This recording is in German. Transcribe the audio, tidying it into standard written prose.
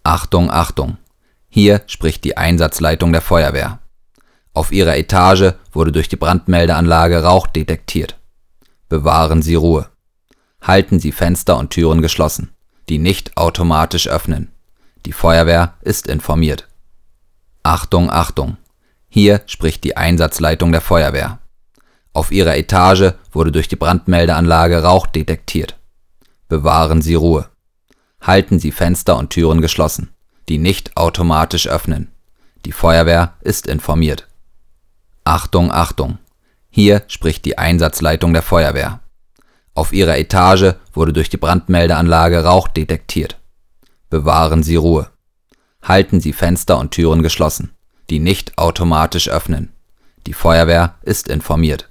Achtung, Achtung! Hier spricht die Einsatzleitung der Feuerwehr. Auf Ihrer Etage wurde durch die Brandmeldeanlage Rauch detektiert. Bewahren Sie Ruhe. Halten Sie Fenster und Türen geschlossen, die nicht automatisch öffnen. Die Feuerwehr ist informiert. Achtung, Achtung! Hier spricht die Einsatzleitung der Feuerwehr. Auf Ihrer Etage wurde durch die Brandmeldeanlage Rauch detektiert. Bewahren Sie Ruhe. Halten Sie Fenster und Türen geschlossen, die nicht automatisch öffnen. Die Feuerwehr ist informiert. Achtung, Achtung! Hier spricht die Einsatzleitung der Feuerwehr. Auf Ihrer Etage wurde durch die Brandmeldeanlage Rauch detektiert. Bewahren Sie Ruhe. Halten Sie Fenster und Türen geschlossen, die nicht automatisch öffnen. Die Feuerwehr ist informiert.